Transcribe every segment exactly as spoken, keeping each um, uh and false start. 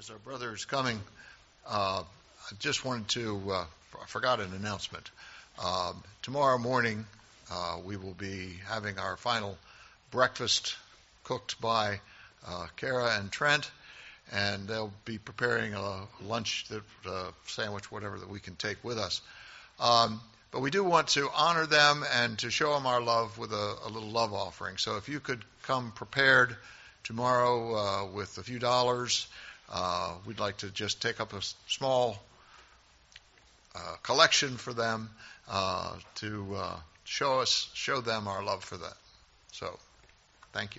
As our brother is coming, uh, I just wanted to, uh, I forgot an announcement. Um, tomorrow morning, uh, we will be having our final breakfast cooked by uh, Kara and Trent, and they'll be preparing a lunch, that, uh, sandwich, whatever that we can take with us. Um, but we do want to honor them and to show them our love with a, a little love offering. So if you could come prepared tomorrow uh, with a few dollars, uh, we'd like to just take up a small uh, collection for them uh, to uh, show us, show them our love for that. So, thank you.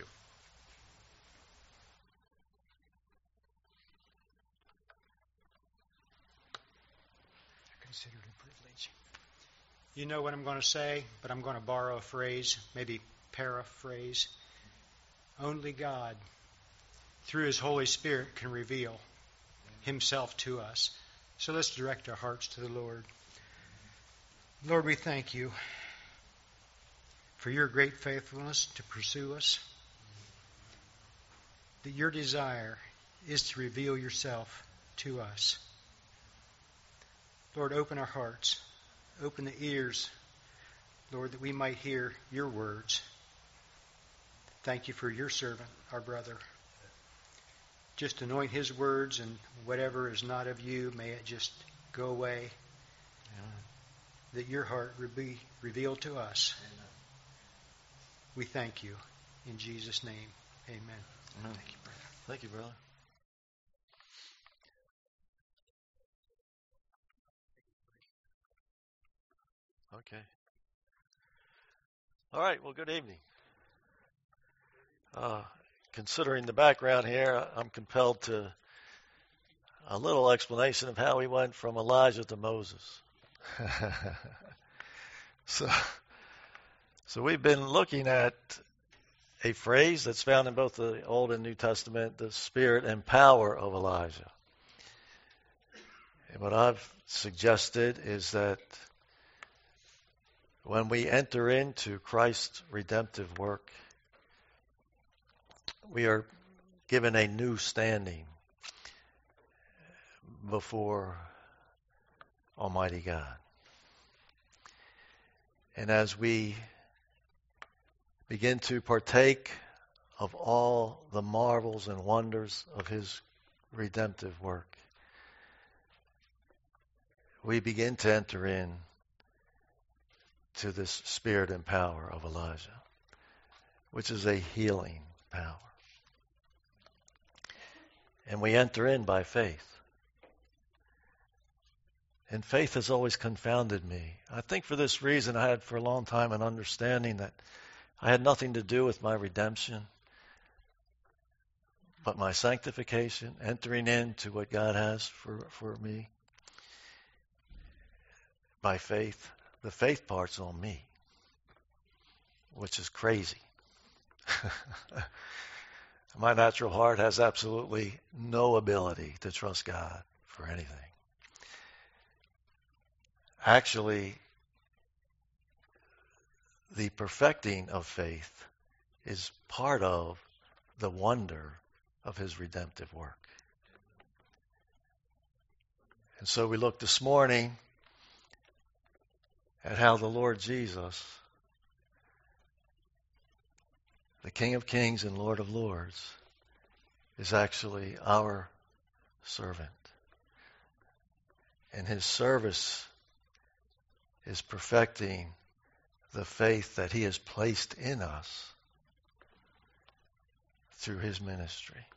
Consider it a privilege. You know what I'm going to say, but I'm going to borrow a phrase, maybe paraphrase. Only God, through His Holy Spirit, can reveal Himself to us. So let's direct our hearts to the Lord. Lord, we thank You for Your great faithfulness to pursue us, that Your desire is to reveal Yourself to us. Lord, open our hearts, open the ears, Lord, that we might hear Your words. Thank You for Your servant, our brother. Just anoint his words, and whatever is not of You, may it just go away. Amen. That Your heart would be revealed to us. Amen. We thank You. In Jesus' name, amen. Amen. Thank you, brother. Thank you, brother. Okay. All right. Well, good evening. Uh, considering the background here, I'm compelled to a little explanation of how we went from Elijah to Moses. so, so we've been looking at a phrase that's found in both the Old and New Testament, the spirit and power of Elijah. And what I've suggested is that when we enter into Christ's redemptive work, we are given a new standing before Almighty God. And as we begin to partake of all the marvels and wonders of His redemptive work, we begin to enter in to this spirit and power of Elijah, which is a healing power. And we enter in by faith. And faith has always confounded me. I think for this reason I had for a long time an understanding that I had nothing to do with my redemption, but my sanctification, entering into what God has for, for me by faith. The faith part's on me, which is crazy. My natural heart has absolutely no ability to trust God for anything. Actually, the perfecting of faith is part of the wonder of His redemptive work. And so we looked this morning at how the Lord Jesus, the King of Kings and Lord of Lords, is actually our servant. And His service is perfecting the faith that He has placed in us through His ministry.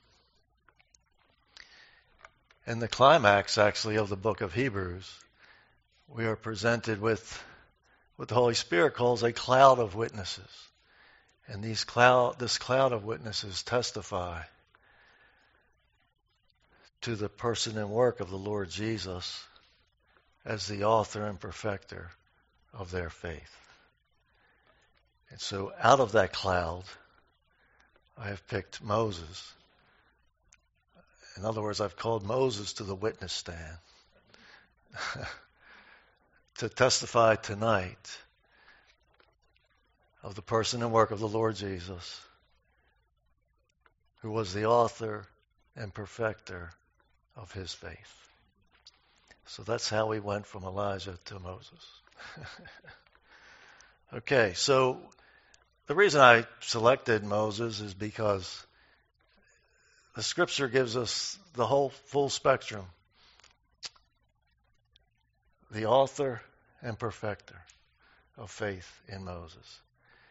In the climax, actually, of the book of Hebrews, we are presented with what the Holy Spirit calls a cloud of witnesses. And these cloud, this cloud of witnesses testify to the person and work of the Lord Jesus as the author and perfecter of their faith. And so out of that cloud, I have picked Moses. In other words, I've called Moses to the witness stand to testify tonight of the person and work of the Lord Jesus, who was the author and perfecter of his faith. So that's how we went from Elijah to Moses. Okay, so the reason I selected Moses is because the Scripture gives us the whole full spectrum. The author and perfecter of faith in Moses.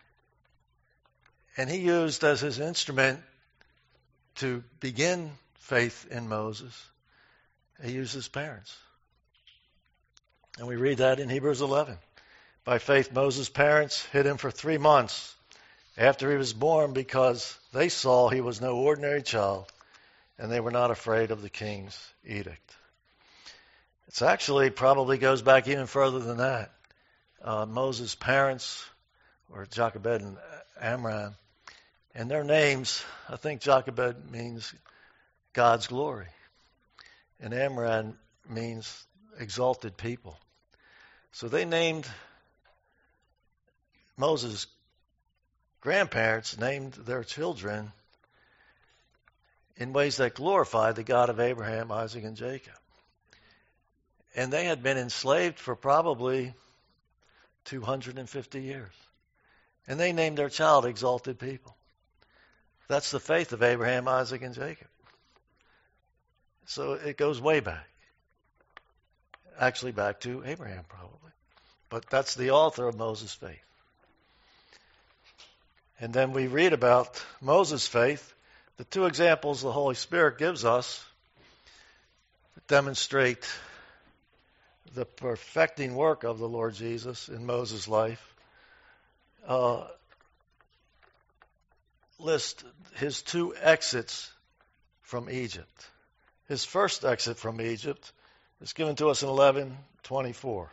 And he used as his instrument to begin faith in Moses, he used his parents. And we read that in Hebrews eleven. By faith, Moses' parents hid him for three months after he was born because they saw he was no ordinary child and they were not afraid of the king's edict. It actually probably goes back even further than that. Uh, Moses' parents were Jochebed and Amram, and their names, I think Jochebed means God's glory, and Amram means exalted people. So they named Moses' grandparents, named their children in ways that glorified the God of Abraham, Isaac, and Jacob. And they had been enslaved for probably two hundred fifty years. And they named their child exalted people. That's the faith of Abraham, Isaac, and Jacob. So it goes way back. Actually back to Abraham, probably. But that's the author of Moses' faith. And then we read about Moses' faith. The two examples the Holy Spirit gives us demonstrate the perfecting work of the Lord Jesus in Moses' life. Uh, list his two exits from Egypt. His first exit from Egypt is given to us in eleven twenty-four.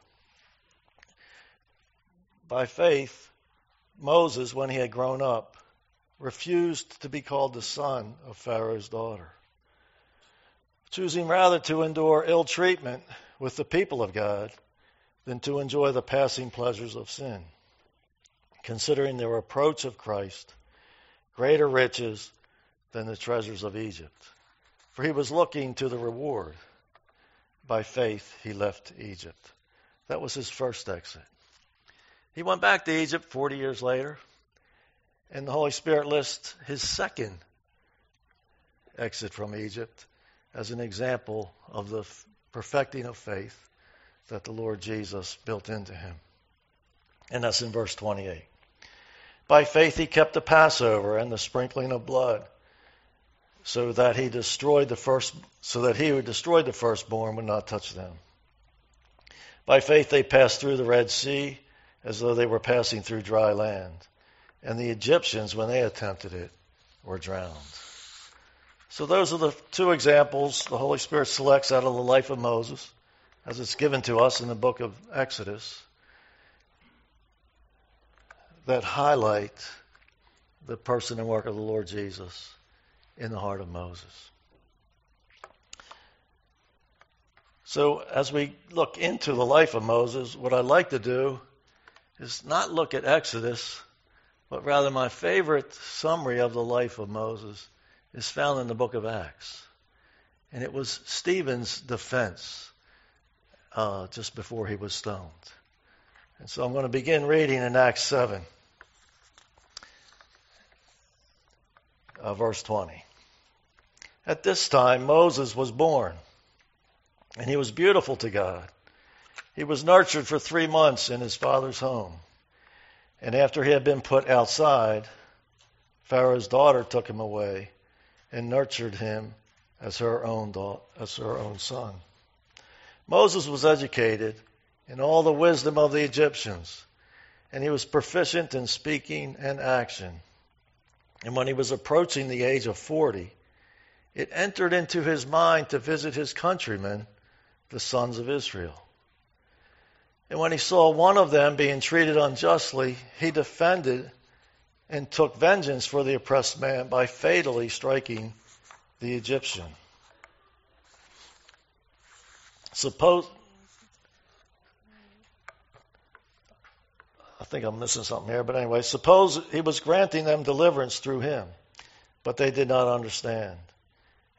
By faith, Moses, when he had grown up, refused to be called the son of Pharaoh's daughter, choosing rather to endure ill treatment with the people of God than to enjoy the passing pleasures of sin, considering the reproach of Christ greater riches than the treasures of Egypt. For he was looking to the reward. By faith, he left Egypt. That was his first exit. He went back to Egypt forty years later, and the Holy Spirit lists his second exit from Egypt as an example of the perfecting of faith that the Lord Jesus built into him. And that's in verse twenty-eight. By faith he kept the Passover and the sprinkling of blood, so that he destroyed the first, so that he who destroyed the firstborn would not touch them. By faith they passed through the Red Sea as though they were passing through dry land, and the Egyptians, when they attempted it, were drowned. So those are the two examples the Holy Spirit selects out of the life of Moses, as it's given to us in the book of Exodus, that highlight the person and work of the Lord Jesus in the heart of Moses. So as we look into the life of Moses, what I'd like to do is not look at Exodus, but rather my favorite summary of the life of Moses is found in the book of Acts. And it was Stephen's defense uh, just before he was stoned. And so I'm going to begin reading in Acts seven, uh, verse twenty. At this time, Moses was born, and he was beautiful to God. He was nurtured for three months in his father's home. And after he had been put outside, Pharaoh's daughter took him away and nurtured him as her own da- as her own son. Moses was educated in all the wisdom of the Egyptians, and he was proficient in speaking and action. And when he was approaching the age of forty, it entered into his mind to visit his countrymen, the sons of Israel. And when he saw one of them being treated unjustly, he defended and took vengeance for the oppressed man by fatally striking the Egyptian. Suppose, I think I'm missing something here, but anyway, suppose he was granting them deliverance through him, but they did not understand.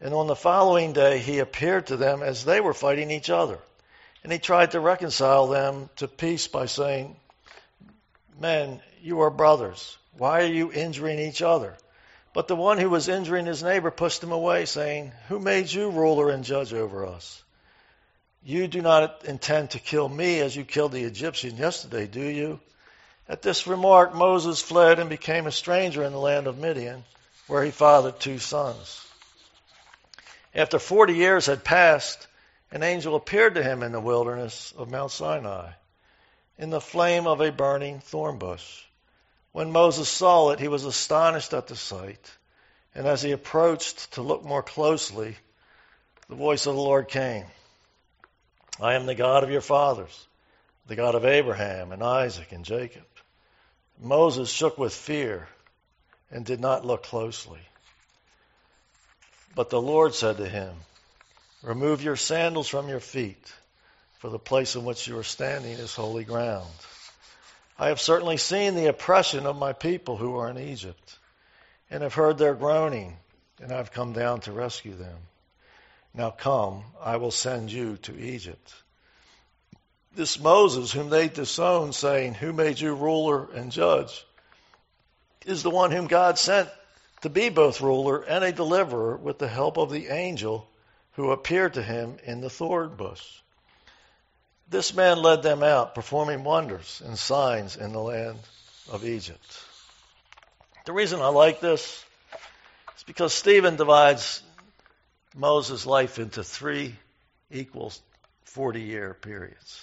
And on the following day, he appeared to them as they were fighting each other. And he tried to reconcile them to peace by saying, "Men, you are brothers. Why are you injuring each other?" But the one who was injuring his neighbor pushed him away, saying, "Who made you ruler and judge over us? You do not intend to kill me as you killed the Egyptian yesterday, do you?" At this remark, Moses fled and became a stranger in the land of Midian, where he fathered two sons. After forty years had passed, an angel appeared to him in the wilderness of Mount Sinai, in the flame of a burning thorn bush. When Moses saw it, he was astonished at the sight. And as he approached to look more closely, the voice of the Lord came, "I am the God of your fathers, the God of Abraham and Isaac and Jacob." Moses shook with fear and did not look closely. But the Lord said to him, "Remove your sandals from your feet, for the place in which you are standing is holy ground. I have certainly seen the oppression of my people who are in Egypt, and have heard their groaning, and I have come down to rescue them. Now come, I will send you to Egypt." This Moses, whom they disowned, saying, "Who made you ruler and judge?" is the one whom God sent to be both ruler and a deliverer with the help of the angel who appeared to him in the thorn bush. This man led them out, performing wonders and signs in the land of Egypt. The reason I like this is because Stephen divides Moses' life into three equal forty-year periods.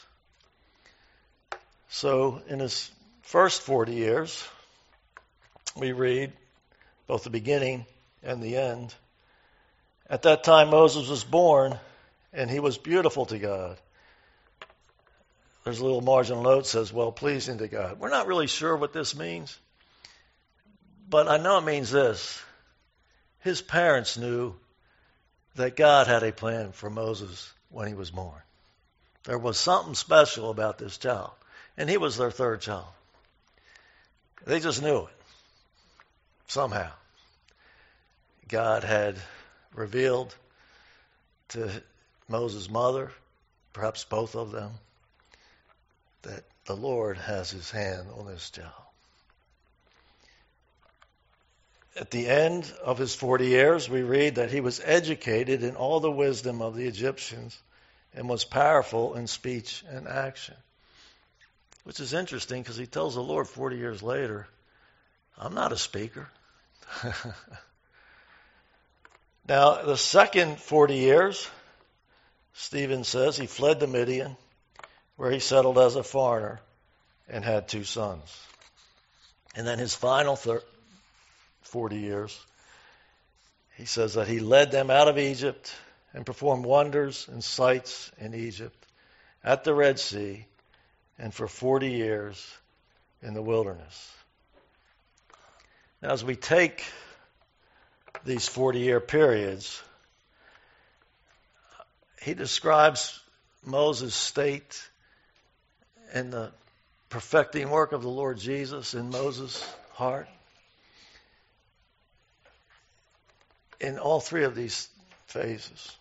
So in his first forty years, we read both the beginning and the end. At that time Moses was born, and he was beautiful to God. There's a little marginal note that says, well-pleasing to God. We're not really sure what this means, but I know it means this. His parents knew that God had a plan for Moses when he was born. There was something special about this child, and he was their third child. They just knew it. Somehow, God had revealed to Moses' mother, perhaps both of them, that the Lord has his hand on this child. At the end of his forty years, we read that he was educated in all the wisdom of the Egyptians and was powerful in speech and action. Which is interesting because he tells the Lord forty years later, "I'm not a speaker." Now, the second forty years, Stephen says, he fled to Midian, where he settled as a foreigner and had two sons. And then his final thir- forty years, he says that he led them out of Egypt and performed wonders and sights in Egypt, at the Red Sea, and for forty years in the wilderness. Now, as we take these forty-year periods, he describes Moses' state and the perfecting work of the Lord Jesus in Moses' heart. In all three of these phases.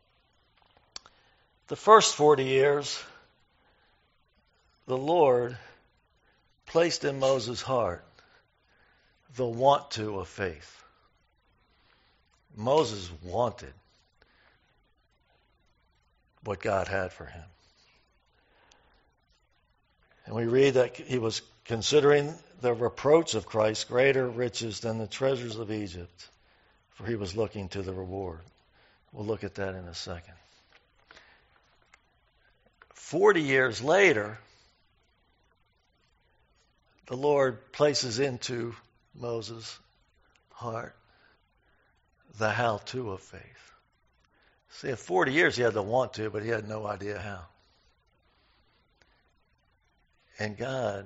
The first forty years, the Lord placed in Moses' heart the want to of faith. Moses wanted what God had for him. And we read that he was considering the reproach of Christ greater riches than the treasures of Egypt, for he was looking to the reward. We'll look at that in a second. Forty years later, the Lord places into Moses' heart the how-to of faith. See, at forty years he had the want to, but he had no idea how. And God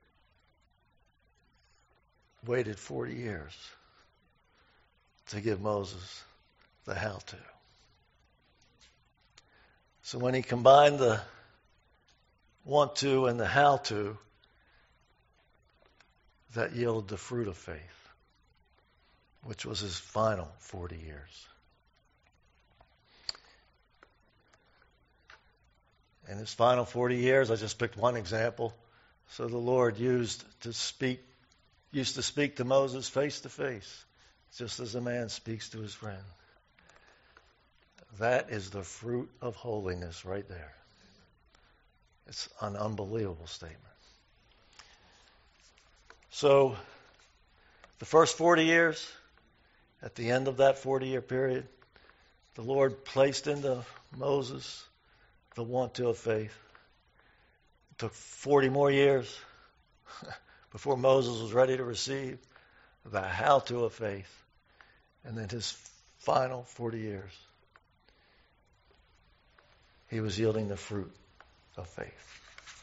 waited forty years to give Moses the how-to. So when he combined the want to and the how-to, that yielded the fruit of faith, which was his final forty years. In his final forty years, I just picked one example. So the Lord used to speak, used to speak to Moses face to face, just as a man speaks to his friend. That is the fruit of holiness right there. It's an unbelievable statement. So, the first forty years, at the end of that forty-year period, the Lord placed into Moses the want to of faith. It took forty more years before Moses was ready to receive the how to of faith. And then his final forty years, he was yielding the fruit of faith.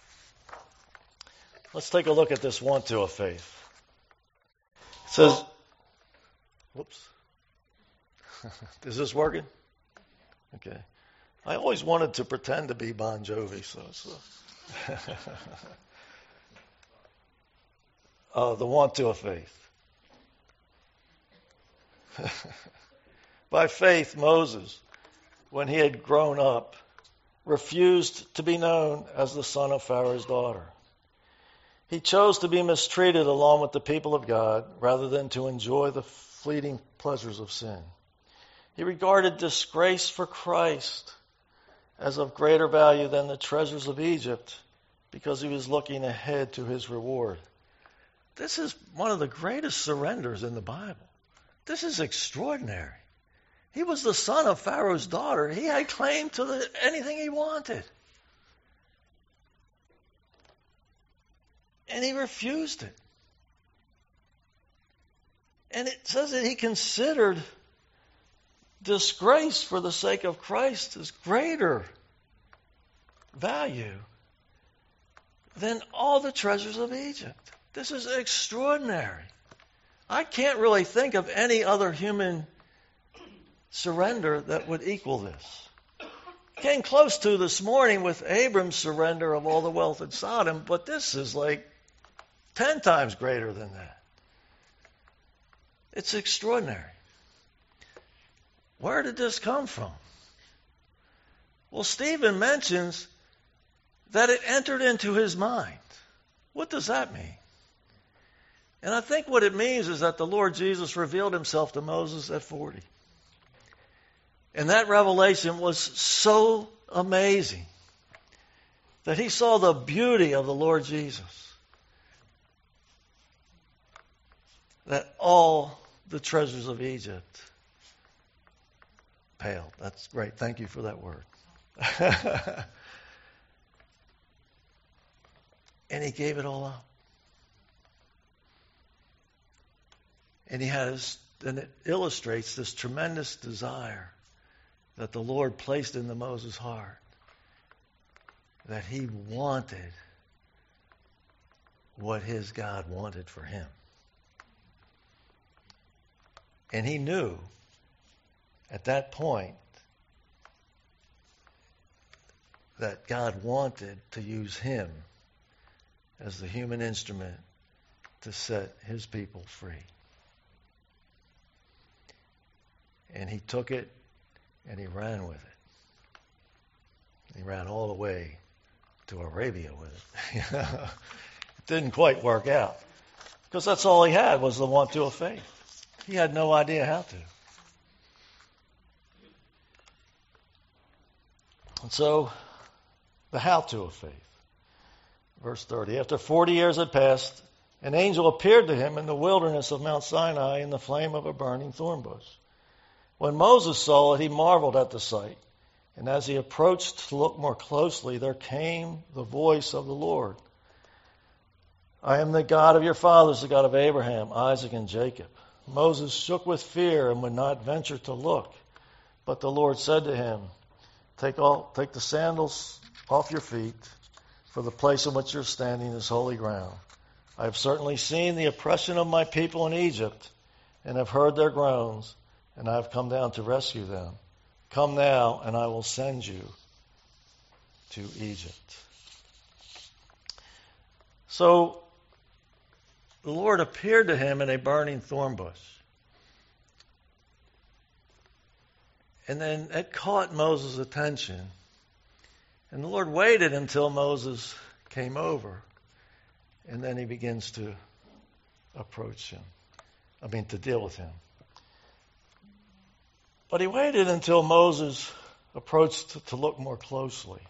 Let's take a look at this want to of faith. It says, whoops. Is this working? Okay. I always wanted to pretend to be Bon Jovi, so it's uh, uh, the want to of faith. By faith, Moses, when he had grown up, refused to be known as the son of Pharaoh's daughter. He chose to be mistreated along with the people of God rather than to enjoy the fleeting pleasures of sin. He regarded disgrace for Christ as of greater value than the treasures of Egypt because he was looking ahead to his reward. This is one of the greatest surrenders in the Bible. This is extraordinary. He was the son of Pharaoh's daughter. He had claim to the, anything he wanted. And he refused it. And it says that he considered disgrace for the sake of Christ as greater value than all the treasures of Egypt. This is extraordinary. I can't really think of any other human surrender that would equal this. Came close to this morning with Abram's surrender of all the wealth in Sodom, but this is like ten times greater than that. It's extraordinary. Where did this come from? Well, Stephen mentions that it entered into his mind. What does that mean? And I think what it means is that the Lord Jesus revealed himself to Moses at forty. And that revelation was so amazing that he saw the beauty of the Lord Jesus, that all the treasures of Egypt paled. That's great. Thank you for that word. And he gave it all up. And he has, and it illustrates this tremendous desire that the Lord placed into Moses' heart, that he wanted what his God wanted for him. And he knew at that point that God wanted to use him as the human instrument to set his people free. And he took it and he ran with it. He ran all the way to Arabia with it. It didn't quite work out because that's all he had was the want to of faith. He had no idea how to. And so, the how to of faith. Verse thirty, after forty years had passed, an angel appeared to him in the wilderness of Mount Sinai in the flame of a burning thorn bush. When Moses saw it, he marveled at the sight. And as he approached to look more closely, there came the voice of the Lord. I am the God of your fathers, the God of Abraham, Isaac, and Jacob. Moses shook with fear and would not venture to look. But the Lord said to him, Take all, take the sandals off your feet, for the place in which you're standing is holy ground. I have certainly seen the oppression of my people in Egypt, and have heard their groans, and I have come down to rescue them. Come now, and I will send you to Egypt. So, the Lord appeared to him in a burning thorn bush. And then it caught Moses' attention. And the Lord waited until Moses came over, and then he begins to approach him. I mean, to deal with him. But he waited until Moses approached to, to look more closely.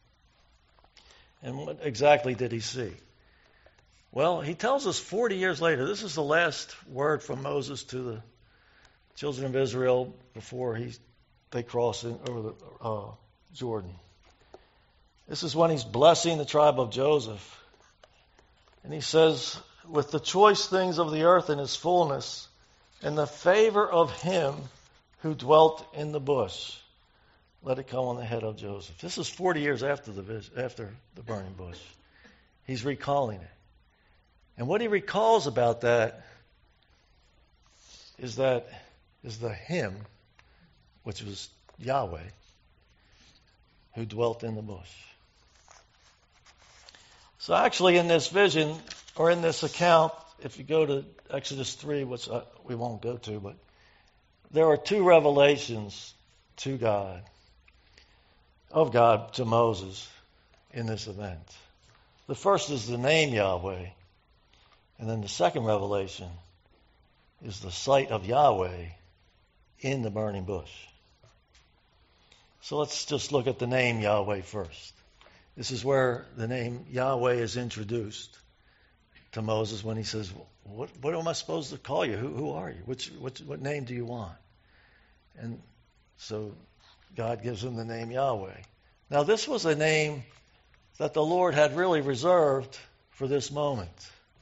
And what exactly did he see? Well, he tells us forty years later, this is the last word from Moses to the children of Israel before he, they cross in, over the uh, Jordan. This is when he's blessing the tribe of Joseph. And he says, with the choice things of the earth in his fullness, and the favor of him who dwelt in the bush, let it come on the head of Joseph. This is forty years after the vis- after the burning bush. He's recalling it. And what he recalls about that is that is the him, which was Yahweh, who dwelt in the bush. So actually in this vision, or in this account, if you go to Exodus three, which I, we won't go to, but there are two revelations to God, of God to Moses in this event. The first is the name Yahweh, and then the second revelation is the sight of Yahweh in the burning bush. So let's just look at the name Yahweh first. This is where the name Yahweh is introduced to Moses when he says, what, what am I supposed to call you? Who, who are you? Which, which, what name do you want? And so God gives him the name Yahweh. Now this was a name that the Lord had really reserved for this moment.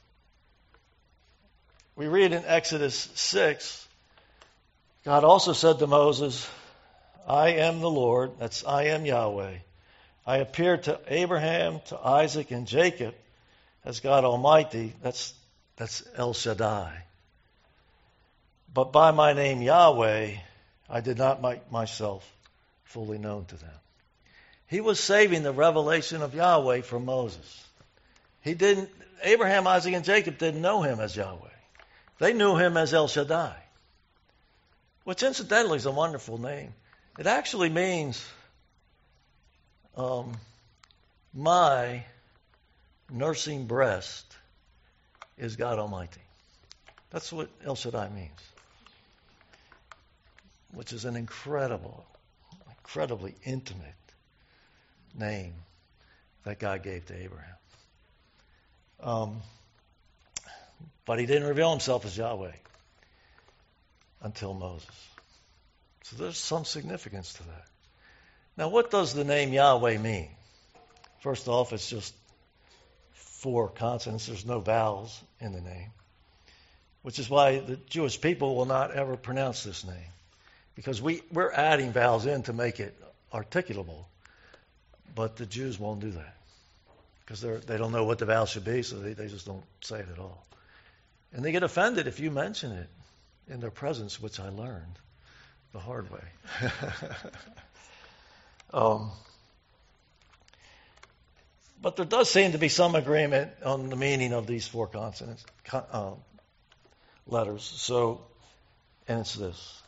We read in Exodus six, God also said to Moses, I am the Lord, that's I am Yahweh. I appeared to Abraham, to Isaac, and Jacob as God Almighty, that's, that's El Shaddai. But by my name Yahweh, I did not make myself fully known to them. He was saving the revelation of Yahweh from Moses. He didn't, Abraham, Isaac, and Jacob didn't know him as Yahweh. They knew him as El Shaddai, which incidentally is a wonderful name. It actually means um, my nursing breast is God Almighty. That's what El Shaddai means, which is an incredible, incredibly intimate name that God gave to Abraham. Um, but he didn't reveal himself as Yahweh until Moses. So there's some significance to that. Now, what does the name Yahweh mean? First off, it's just four consonants. There's no vowels in the name, which is why the Jewish people will not ever pronounce this name, because we, we're adding vowels in to make it articulable, but the Jews won't do that because they they don't know what the vowel should be, so they, they just don't say it at all. And they get offended if you mention it in their presence, which I learned the hard way. um, but there does seem to be some agreement on the meaning of these four consonants, uh, letters. So, and it's this.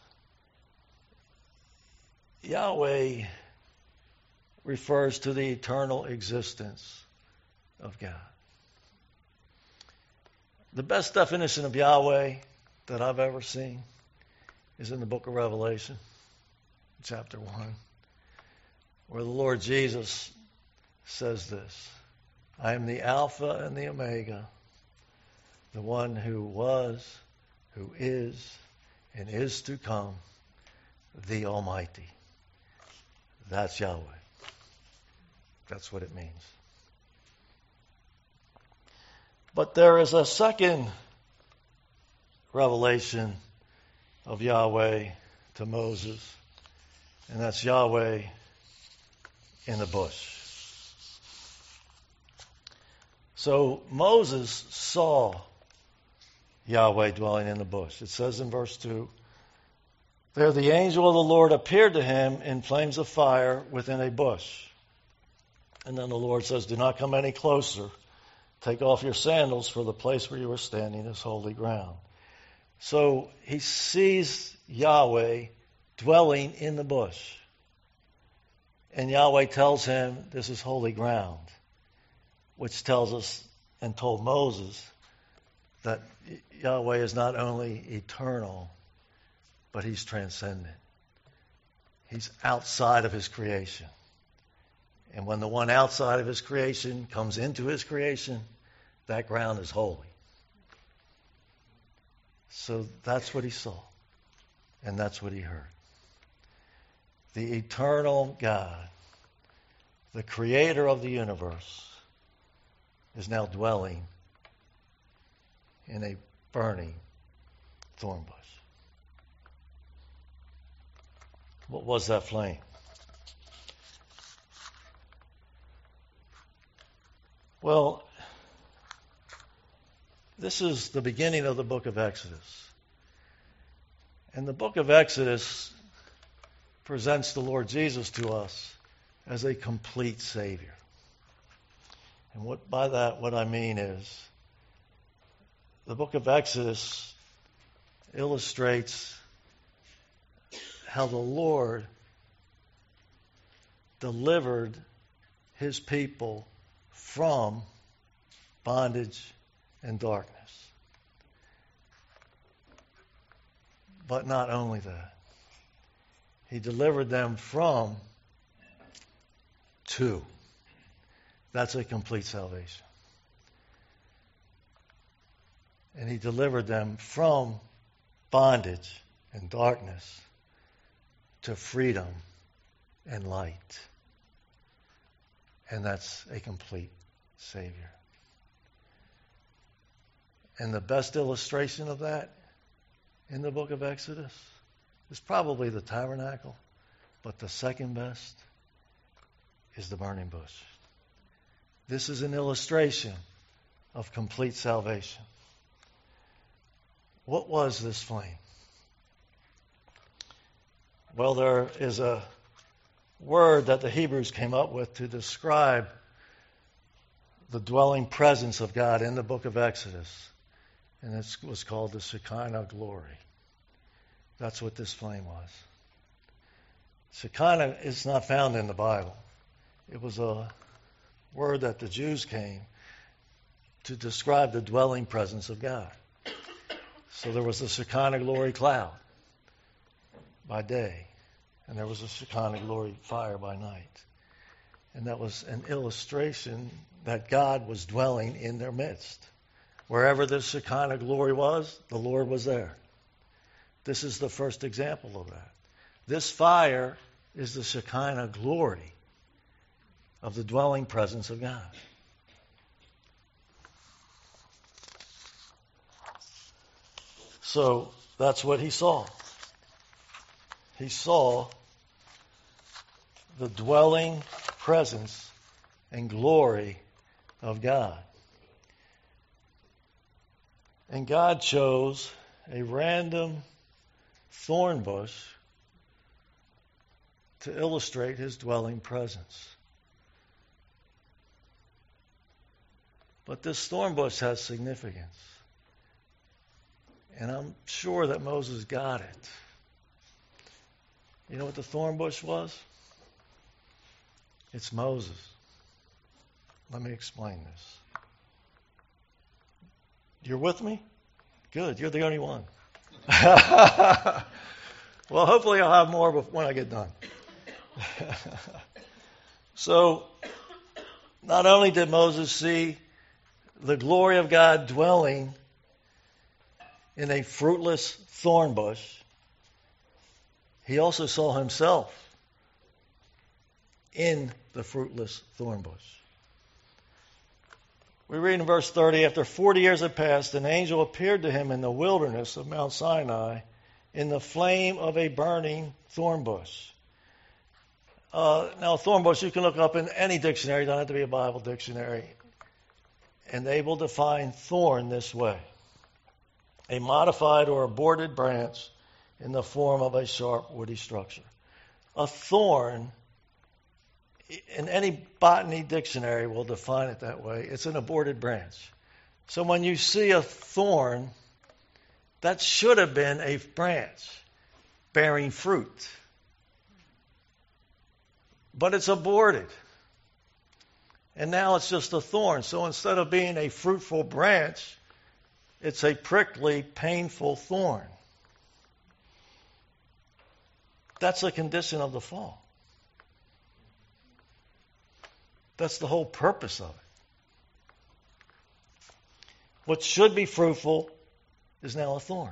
Yahweh refers to the eternal existence of God. The best definition of Yahweh that I've ever seen is in the book of Revelation, chapter one, where the Lord Jesus says this, I am the Alpha and the Omega, the one who was, who is, and is to come, the Almighty. That's Yahweh. That's what it means. But there is a second revelation of Yahweh to Moses, and that's Yahweh in the bush. So Moses saw Yahweh dwelling in the bush. It says in verse two, there the angel of the Lord appeared to him in flames of fire within a bush. And then the Lord says, do not come any closer. Take off your sandals, for the place where you are standing is holy ground. So he sees Yahweh dwelling in the bush. And Yahweh tells him, this is holy ground, which tells us and told Moses that Yahweh is not only eternal, but he's transcendent. He's outside of his creation. And when the one outside of his creation comes into his creation, that ground is holy. So that's what he saw. And that's what he heard. The eternal God, the creator of the universe, is now dwelling in a burning thorn bush. What was that flame? Well, this is the beginning of the book of Exodus. And the book of Exodus presents the Lord Jesus to us as a complete Savior. And what by that, what I mean is, the book of Exodus illustrates how the Lord delivered his people from bondage and darkness. But not only that, he delivered them from two. That's a complete salvation. And he delivered them from bondage and darkness to freedom and light. And that's a complete Savior. And the best illustration of that in the book of Exodus is probably the tabernacle, but the second best is the burning bush. This is an illustration of complete salvation. What was this flame? Well, there is a word that the Hebrews came up with to describe the dwelling presence of God in the book of Exodus. And it was called the Shekinah glory. That's what this flame was. Shekinah is not found in the Bible. It was a word that the Jews came to describe the dwelling presence of God. So there was the Shekinah glory cloud by day, and there was a Shekinah glory fire by night. And that was an illustration that God was dwelling in their midst. Wherever the Shekinah glory was, the Lord was there. This is the first example of that. This fire is the Shekinah glory of the dwelling presence of God. So that's what he saw. He saw the dwelling presence and glory of God. And God chose a random thorn bush to illustrate his dwelling presence. But this thorn bush has significance. And I'm sure that Moses got it. You know what the thorn bush was? It's Moses. Let me explain this. You're with me? Good. You're the only one. Well, hopefully I'll have more when I get done. So, not only did Moses see the glory of God dwelling in a fruitless thorn bush, he also saw himself in the fruitless thorn bush. We read in verse thirty, after forty years had passed, an angel appeared to him in the wilderness of Mount Sinai in the flame of a burning thorn bush. Uh, now, thorn bush you can look up in any dictionary, don't have to be a Bible dictionary, and they will define thorn this way: a modified or aborted branch in the form of a sharp woody structure. A thorn, in any botany dictionary, will define it that way. It's an aborted branch. So when you see a thorn, that should have been a branch bearing fruit. but it's aborted. And now it's just a thorn. So instead of being a fruitful branch, it's a prickly, painful thorn. That's the condition of the fall. That's the whole purpose of it. What should be fruitful is now a thorn.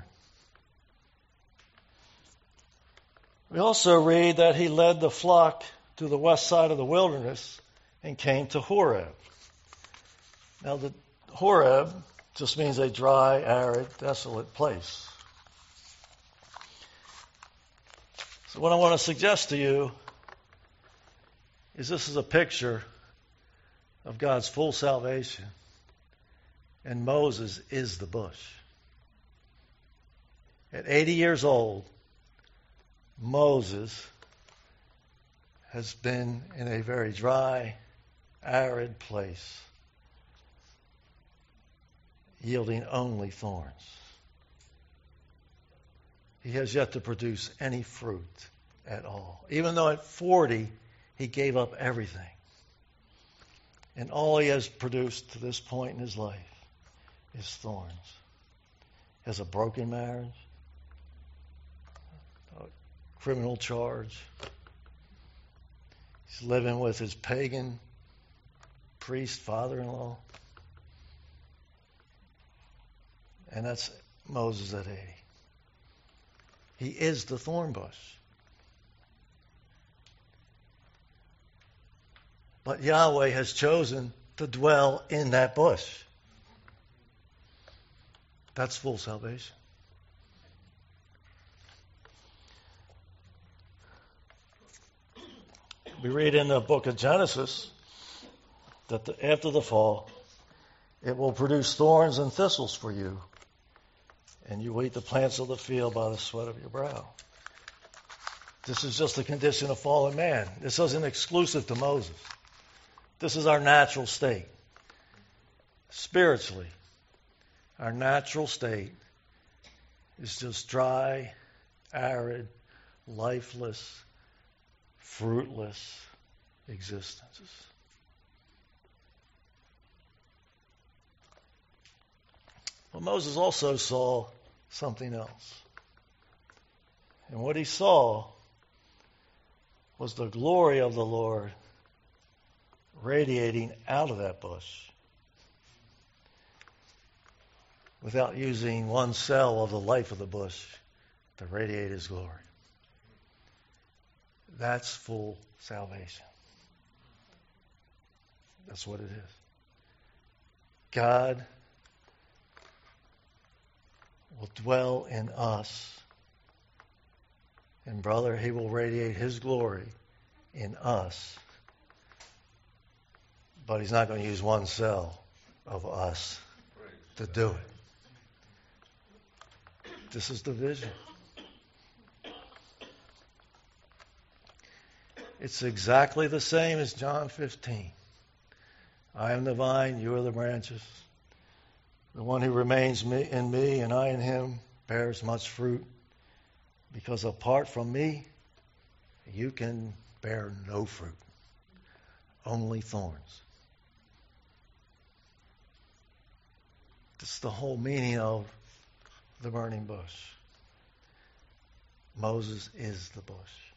We also read that he led the flock to the west side of the wilderness and came to Horeb. Now, the Horeb just means a dry, arid, desolate place. So what I want to suggest to you is this is a picture of God's full salvation, and Moses is the bush. At eighty years old, Moses has been in a very dry, arid place, yielding only thorns. He has yet to produce any fruit at all. Even though at forty, he gave up everything. And all he has produced to this point in his life is thorns. He has a broken marriage, a criminal charge. He's living with his pagan priest father-in-law. And that's Moses at eighty. He is the thorn bush. But Yahweh has chosen to dwell in that bush. That's full salvation. We read in the book of Genesis that the, after the fall, it will produce thorns and thistles for you, and you will eat the plants of the field by the sweat of your brow. This is just the condition of fallen man. This isn't exclusive to Moses. This is our natural state. Spiritually, our natural state is just dry, arid, lifeless, fruitless existences. But Moses also saw something else. And what he saw was the glory of the Lord radiating out of that bush without using one cell of the life of the bush to radiate his glory. That's full salvation. That's what it is. God will dwell in us. And brother, he will radiate his glory in us. But he's not going to use one cell of us to do it. This is the vision. It's exactly the same as John fifteen. I am the vine, you are the branches. The one who remains me, in me and I in him bears much fruit. Because apart from me, you can bear no fruit. Only thorns. That's the whole meaning of the burning bush. Moses is the bush.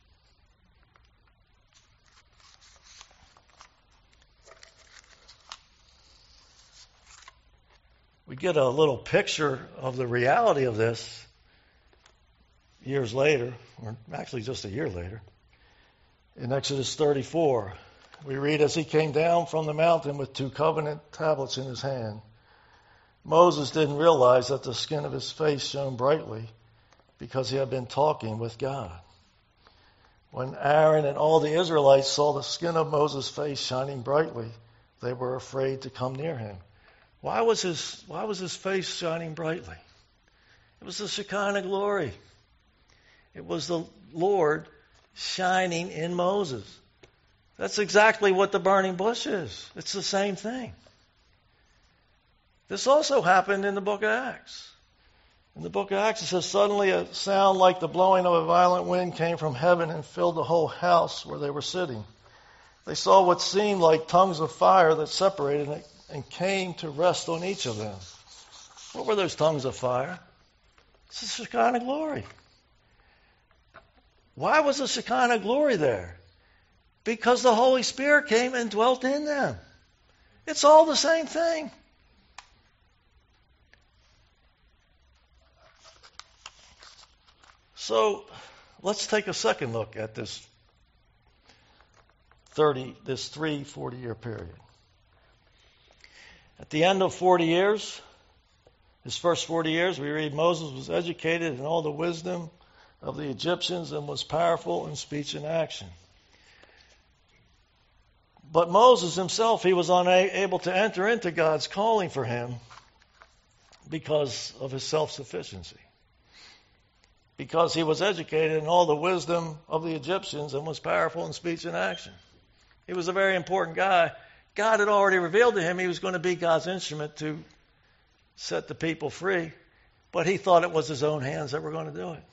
We get a little picture of the reality of this years later, or actually just a year later. In Exodus thirty-four, we read, as he came down from the mountain with two covenant tablets in his hand, Moses didn't realize that the skin of his face shone brightly because he had been talking with God. When Aaron and all the Israelites saw the skin of Moses' face shining brightly, they were afraid to come near him. Why was his, why was his face shining brightly? It was the Shekinah glory. It was the Lord shining in Moses. That's exactly what the burning bush is. It's the same thing. This also happened in the book of Acts. In the book of Acts, it says, suddenly a sound like the blowing of a violent wind came from heaven and filled the whole house where they were sitting. they saw what seemed like tongues of fire that separated and came to rest on each of them. What were those tongues of fire? It's the Shekinah glory. Why was the Shekinah glory there? Because the Holy Spirit came and dwelt in them. It's all the same thing. So let's take a second look at this thirty, this three forty-year period. At the end of forty years, his first forty years, we read Moses was educated in all the wisdom of the Egyptians and was powerful in speech and action. But Moses himself, he was unable to enter into God's calling for him because of his self-sufficiency. Because he was educated in all the wisdom of the Egyptians and was powerful in speech and action. He was a very important guy. God had already revealed to him he was going to be God's instrument to set the people free, but he thought it was his own hands that were going to do it.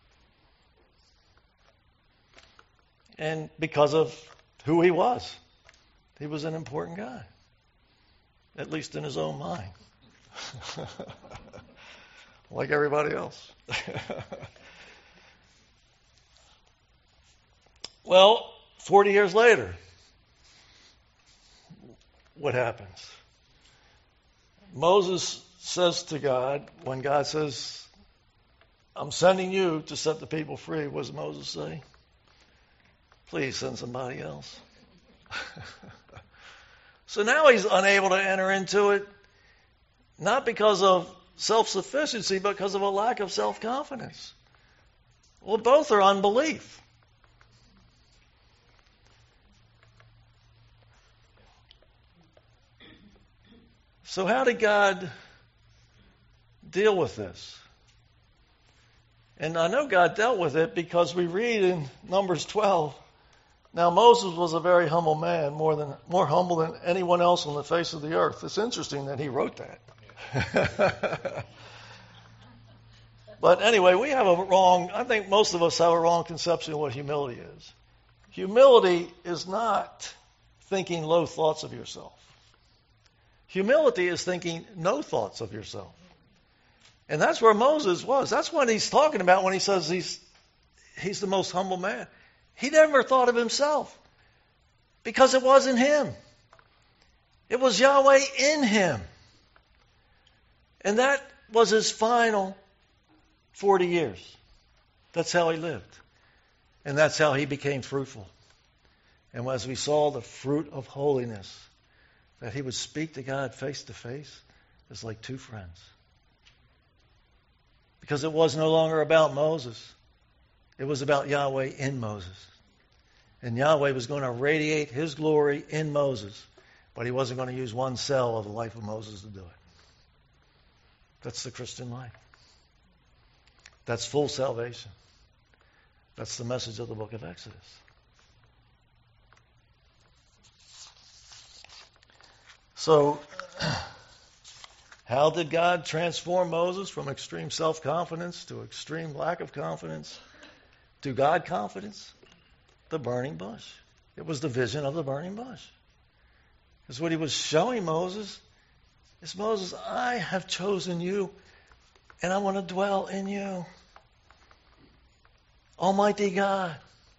And because of who he was, he was an important guy, at least in his own mind, like everybody else. Well, forty years later, what happens? Moses says to God, when God says, I'm sending you to set the people free, what does Moses say? Please send somebody else. So now he's unable to enter into it, not because of self-sufficiency, but because of a lack of self-confidence. Well, both are unbelief. So how did God deal with this? And I know God dealt with it because we read in Numbers twelve, now Moses was a very humble man, more than more humble than anyone else on the face of the earth. It's interesting that he wrote that. But anyway, we have a wrong, I think most of us have a wrong conception of what humility is. Humility is not thinking low thoughts of yourself. Humility is thinking no thoughts of yourself. And that's where Moses was. That's what he's talking about when he says he's he's the most humble man. He never thought of himself because it wasn't him. It was Yahweh in him. And that was his final forty years. That's how he lived. And that's how he became fruitful. And as we saw the fruit of holiness, that he would speak to God face to face as like two friends. Because it was no longer about Moses. It was about Yahweh in Moses. And Yahweh was going to radiate his glory in Moses, but he wasn't going to use one cell of the life of Moses to do it. That's the Christian life. That's full salvation. That's the message of the book of Exodus. So, how did God transform Moses from extreme self-confidence to extreme lack of confidence to God confidence? The burning bush. It was the vision of the burning bush. Because what he was showing Moses is, Moses, I have chosen you and I want to dwell in you. Almighty God.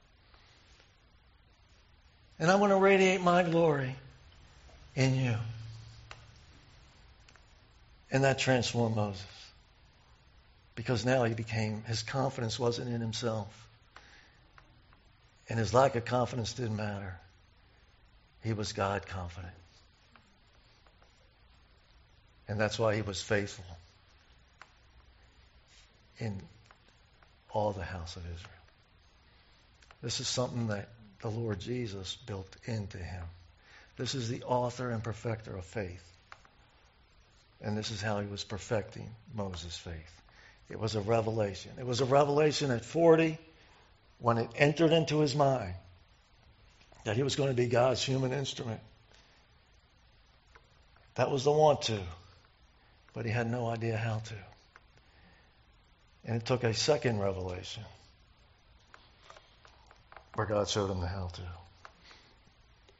And I want to radiate my glory in you. And that transformed Moses. Because now he became, his confidence wasn't in himself. And his lack of confidence didn't matter. He was God confident. And that's why he was faithful in all the house of Israel. This is something that the Lord Jesus built into him. This is the author and perfecter of faith. And this is how he was perfecting Moses' faith. It was a revelation. It was a revelation at forty when it entered into his mind that he was going to be God's human instrument. That was the want to, but he had no idea how to. And it took a second revelation where God showed him the how to.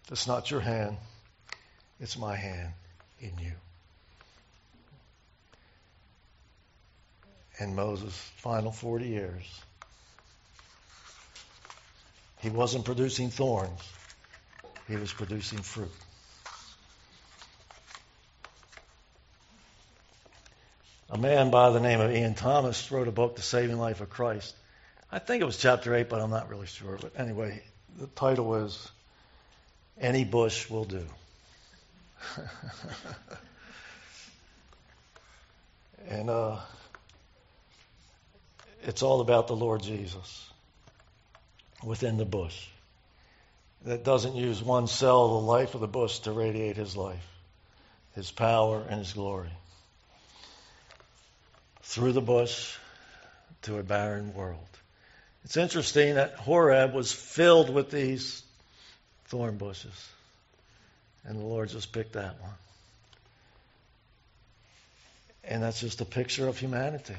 It's not your hand. It's my hand in you. In Moses' final forty years, he wasn't producing thorns. He was producing fruit. A man by the name of Ian Thomas wrote a book, The Saving Life of Christ. I think it was chapter eight, but I'm not really sure. But anyway, the title is Any Bush Will Do. and uh, it's all about the Lord Jesus within the bush. That doesn't use one cell of the life of the bush to radiate his life, his power, and his glory. Through the bush to a barren world. It's interesting that Horeb was filled with these thorn bushes. And the Lord just picked that one. And that's just a picture of humanity.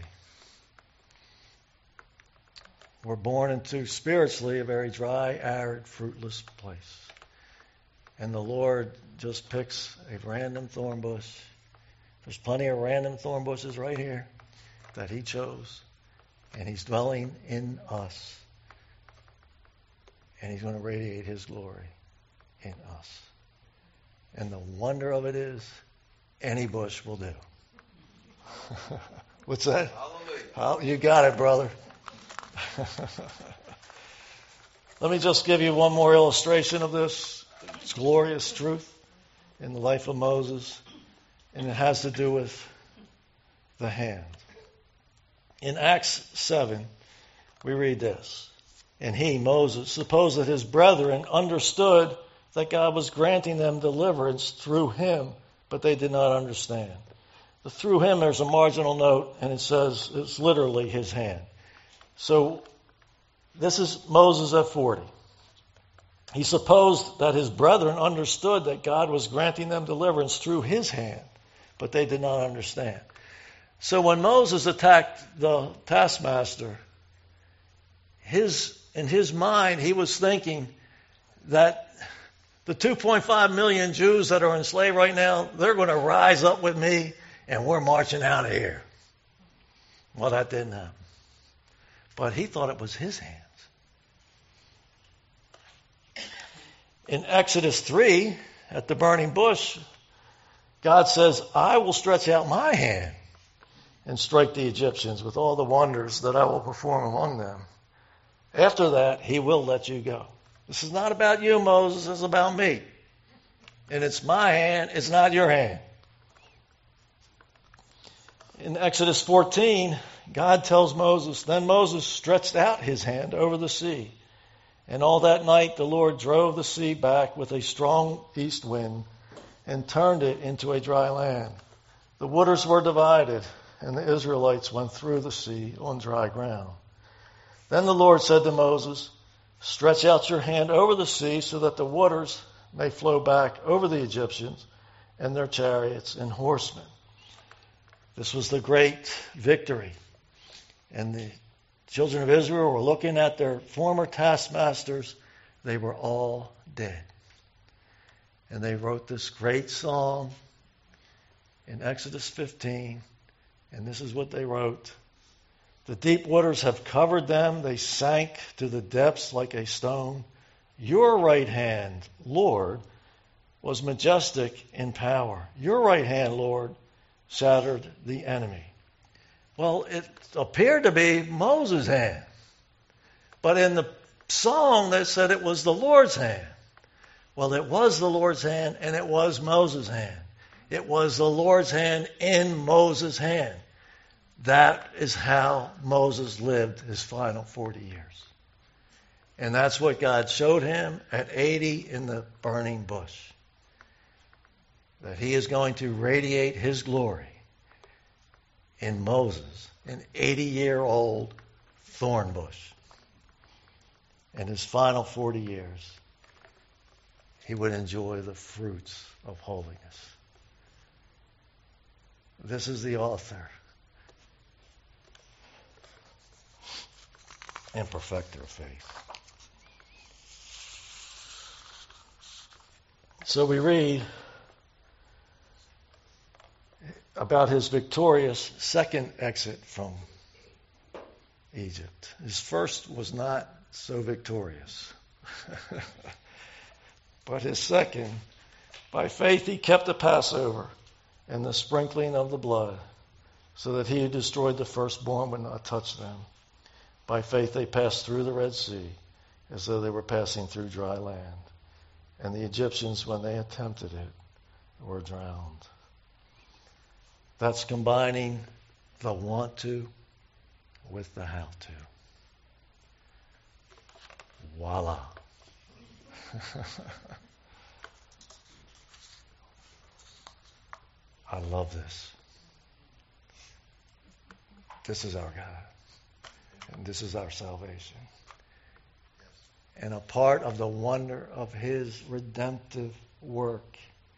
We're born into, spiritually, a very dry, arid, fruitless place. And the Lord just picks a random thorn bush. There's plenty of random thorn bushes right here that he chose. And he's dwelling in us. And he's going to radiate his glory in us. And the wonder of it is, any bush will do. What's that? Hallelujah. You got it, brother. Let me just give you one more illustration of this. It's glorious truth in the life of Moses. And it has to do with the hand. In Acts seven, we read this. And he, Moses, supposed that his brethren understood that God was granting them deliverance through him, but they did not understand. The through him, there's a marginal note, and it says it's literally his hand. So this is Moses at forty. He supposed that his brethren understood that God was granting them deliverance through his hand, but they did not understand. So when Moses attacked the taskmaster, his in his mind, he was thinking that the two point five million Jews that are enslaved right now, they're going to rise up with me, and we're marching out of here. Well, that didn't happen. But he thought it was his hands. In Exodus three, at the burning bush, God says, I will stretch out my hand and strike the Egyptians with all the wonders that I will perform among them. After that, he will let you go. This is not about you, Moses. It's about me. And it's my hand. It's not your hand. In Exodus fourteen, God tells Moses, then Moses stretched out his hand over the sea. And all that night the Lord drove the sea back with a strong east wind and turned it into a dry land. The waters were divided, and the Israelites went through the sea on dry ground. Then the Lord said to Moses, stretch out your hand over the sea so that the waters may flow back over the Egyptians and their chariots and horsemen. This was the great victory. And the children of Israel were looking at their former taskmasters. They were all dead. And they wrote this great song in Exodus fifteen. And this is what they wrote. The deep waters have covered them. They sank to the depths like a stone. Your right hand, Lord, was majestic in power. Your right hand, Lord, shattered the enemy. Well, it appeared to be Moses' hand. But in the song, they said it was the Lord's hand. Well, it was the Lord's hand, and it was Moses' hand. It was the Lord's hand in Moses' hand. That is how Moses lived his final forty years. And that's what God showed him at eighty in the burning bush. That he is going to radiate his glory in Moses, an eighty-year-old thorn bush. In his final forty years, he would enjoy the fruits of holiness. This is the author and perfecter of faith. So we read about his victorious second exit from Egypt. His first was not so victorious. But his second, by faith he kept the Passover and the sprinkling of the blood, so that he who destroyed the firstborn would not touch them. By faith they passed through the Red Sea, as though they were passing through dry land. And the Egyptians, when they attempted it, were drowned. That's combining the want to with the how to. Voila. I love this. This is our God. And this is our salvation. And a part of the wonder of his redemptive work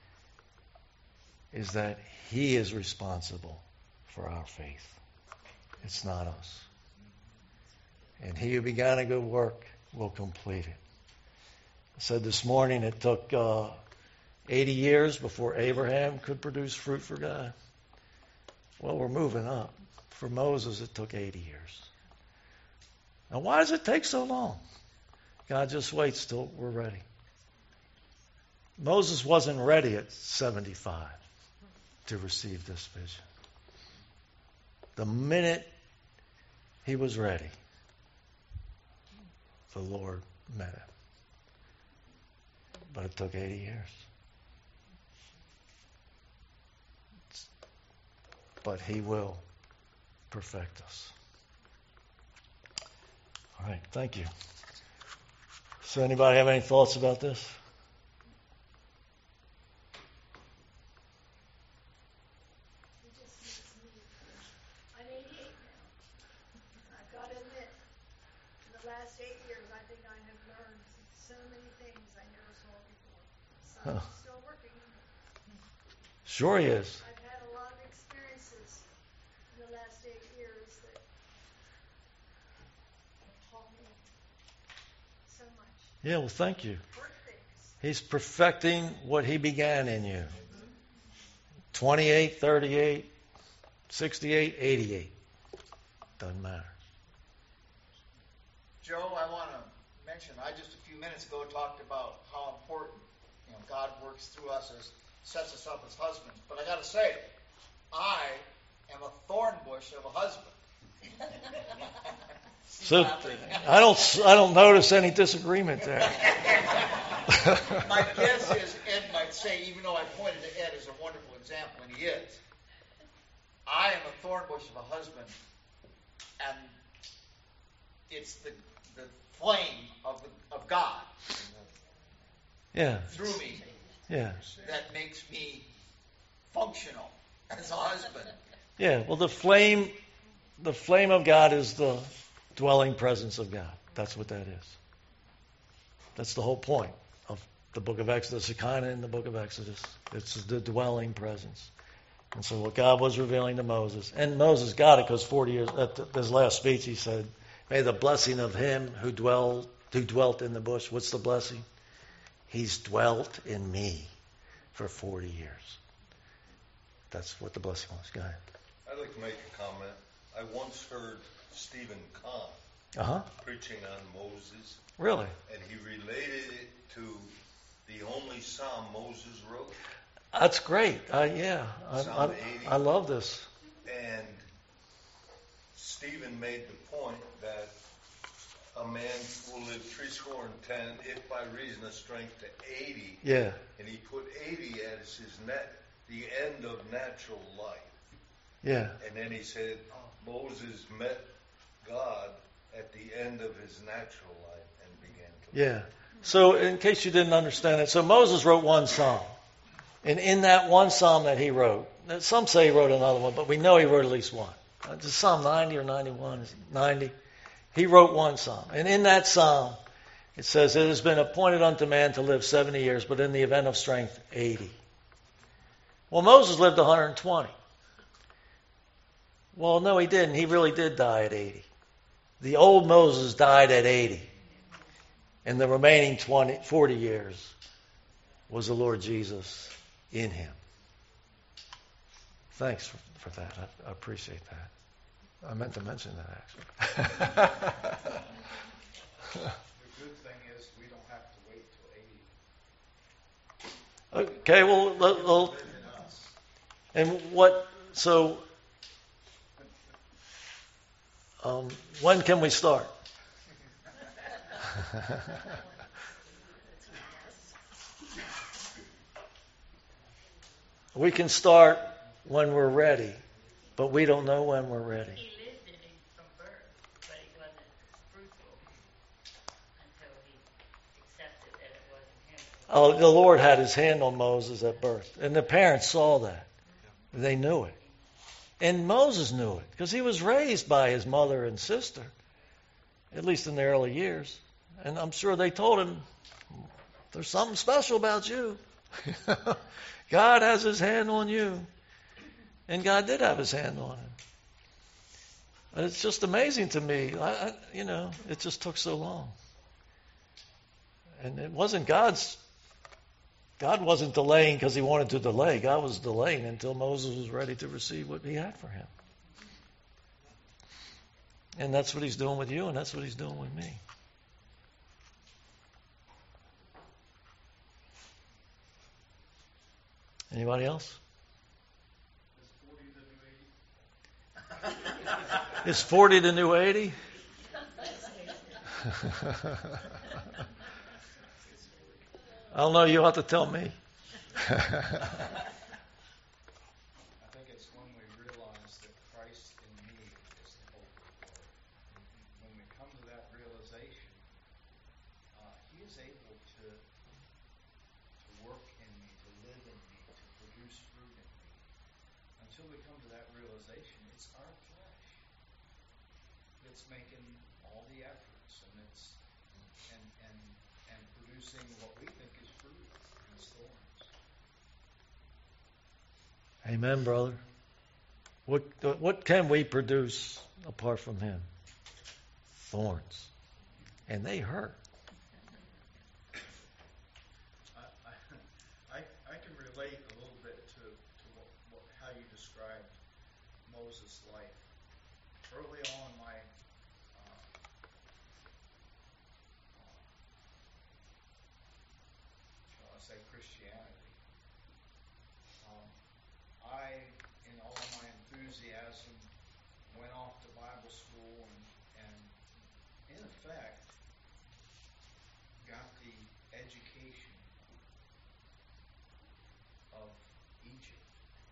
is that he is responsible for our faith. It's not us. And he who began a good work will complete it. I said this morning it took uh, eighty years before Abraham could produce fruit for God. Well, we're moving up. For Moses, it took eighty years. Now, why does it take so long? God just waits till we're ready. Moses wasn't ready at seventy-five to receive this vision. The minute he was ready, the Lord met him. But it took eighty years. But he will perfect us. All right, thank you. So anybody have any thoughts about this? I'm eighty-eight now. I've got to admit, in the last eight years, I think I have learned so many things I never saw before. So Huh. I'm still working. Sure he is. I've had a lot of experiences in the last eight years that have taught me so much. Yeah, well, thank you. Work things. He's perfecting what he began in you. twenty-eight, thirty-eight, sixty-eight, eighty-eight. Doesn't matter. Joe, I want to mention, I just a few minutes ago talked about how important, you know, God works through us as sets us up as husbands. But I got to say, I am a thorn bush of a husband. So I don't I don't notice any disagreement there. My guess is Ed might say, even though I pointed to Ed as a wonderful example, and he is, I am a thorn bush of a husband, and it's the the flame of the, of God Yeah. through me Yeah. that makes me functional as a husband. Yeah. Well, the flame the flame of God is the dwelling presence of God. That's what that is. That's the whole point of the book of Exodus, kind of in the book of Exodus. It's the dwelling presence. And so what God was revealing to Moses, and Moses got it because forty years, at his last speech he said, may the blessing of him who dwelled, who dwelt in the bush, what's the blessing? He's dwelt in me for forty years. That's what the blessing was. Go ahead. I'd like to make a comment. I once heard Stephen Kahn Uh-huh. preaching on Moses, Really? and he related it to the only psalm Moses wrote. That's great. Uh, yeah. I, Psalm I, eighty. I love this. And Stephen made the point that a man will live three score and ten, if by reason of strength to eighty. Yeah. And he put eighty as his net, the end of natural life. Yeah. And then he said Moses met God at the end of his natural life and began to live. Yeah. So in case you didn't understand it, so Moses wrote one psalm. And in that one psalm that he wrote, some say he wrote another one, but we know he wrote at least one. It's Psalm ninety or ninety-one, is it ninety? He wrote one psalm. And in that psalm, it says, it has been appointed unto man to live seventy years, but in the event of strength, eighty. Well, Moses lived one hundred twenty. Well, no, he didn't. He really did die at eighty. The old Moses died at eighty. And the remaining twenty, forty years was the Lord Jesus in him. Thanks for, for that. I, I appreciate that. I meant to mention that, actually. The good thing is we don't have to wait till eighty. Okay, well, let- well, Live in us. and what, so, um, when can we start? We can start when we're ready, but we don't know when we're ready. He lived in it from birth, but he wasn't fruitful until he accepted that it wasn't him. Oh, the Lord had his hand on Moses at birth, and the parents saw that. They knew it. And Moses knew it, because he was raised by his mother and sister, at least in the early years. And I'm sure they told him, there's something special about you. God has his hand on you. And God did have his hand on him. But it's just amazing to me. I, I, you know, it just took so long. And it wasn't God's. God wasn't delaying because he wanted to delay. God was delaying until Moses was ready to receive what he had for him. And that's what he's doing with you, and that's what he's doing with me. Anybody else? Is forty the new eighty? I don't know. You'll have to tell me. I think it's when we realize that Christ in me is the hope of glory. When we come to that realization, uh, He is able to to work in me, to live in me, to produce fruit in me. Until we come to that realization, it's our flesh that's making all the efforts, and it's and and and producing what we think is fruit and it's thorns. Amen, brother. What what can we produce apart from him? Thorns. And they hurt. I, I, I can relate a little bit to, to what, what, how you described Moses' life. Early on in my uh, shall I say Christianity, um, I, in all of my enthusiasm, went off to Bible school and, and in effect, got the education of Egypt.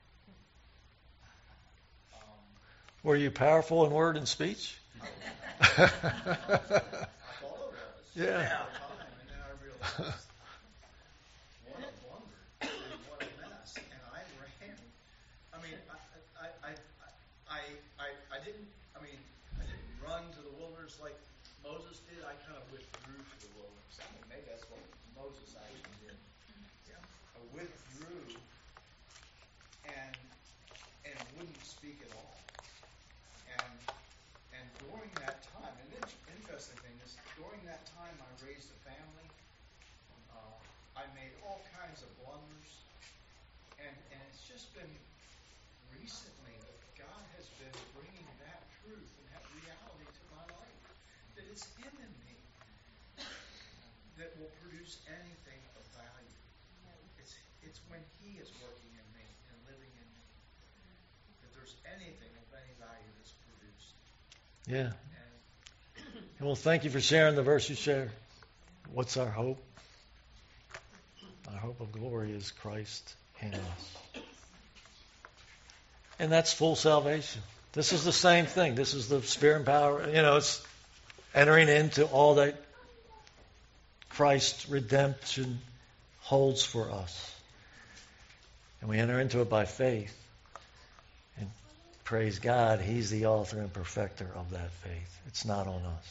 Um, Were you powerful in word and speech? I thought it was. Yeah. At the time, and then I realized, what a blunder, and what a mess. And I ran. I mean, I, I, I, I, I, I didn't. I mean, I didn't run to the wilderness like Moses did. I kind of withdrew to the wilderness. I mean, maybe that's what Moses actually did. Yeah. I withdrew and and wouldn't speak at all. And and during that time, and the interesting thing is, during that time, I raised a family. Uh, I made all kinds of blunders, and and it's just been recently that God has been bringing that truth and that reality to my life. That it's Him in me that will produce anything of value. It's it's when He is working in me and living in me that there's anything of any value that's produced. Yeah. And Well, thank you for sharing the verse you shared. What's our hope? Our hope of glory is Christ in us. And that's full salvation. This is the same thing. This is the Spirit and power. You know, it's entering into all that Christ's redemption holds for us. And we enter into it by faith. And praise God, He's the author and perfecter of that faith. It's not on us.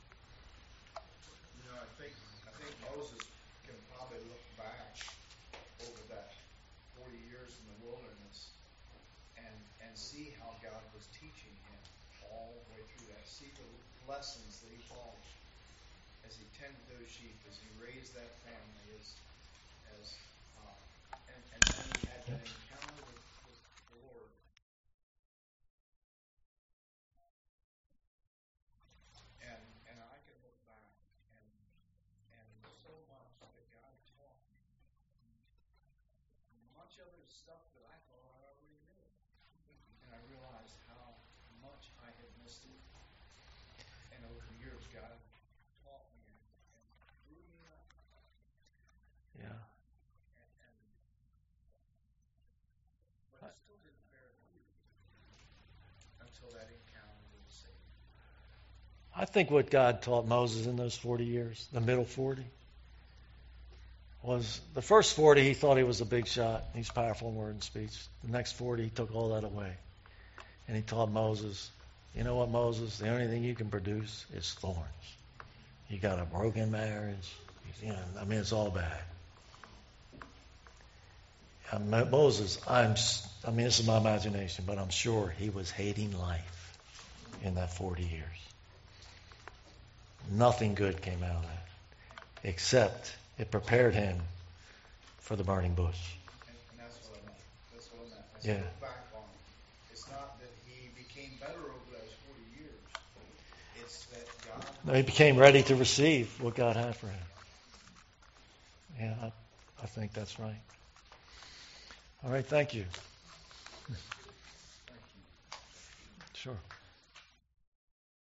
You know, I think I think Moses can probably look back over that forty years in the wilderness and and see how God was teaching him all the way through that. See the lessons that he followed as he tended those sheep, as he raised that family, as as uh, and, and then he had that encounter with, with the Lord. And and I can look back and and so much that God taught me. Much other stuff that I thought I already knew. And I realized how much I had missed it. And over the years, God taught me and, and grew me up. Yeah. And, and, but it still didn't bear fruit until that encounter with the Savior. I think what God taught Moses in those forty years, the middle forty, was the first forty he thought he was a big shot. He's powerful in word and speech. The next forty he took all that away. And he taught Moses, you know what, Moses, the only thing you can produce is thorns. You got a broken marriage. You know, I mean, it's all bad. And Moses, I'm, I mean, this is my imagination, but I'm sure he was hating life in that forty years. Nothing good came out of that, except it prepared him for the burning bush. And, and that's what I meant. That's what I meant. As Yeah. I look back on it, it's not that he became better over those forty years. It's that God. No, he became ready to receive what God had for him. Yeah, I, I think that's right. All right, thank you. Thank you. Sure.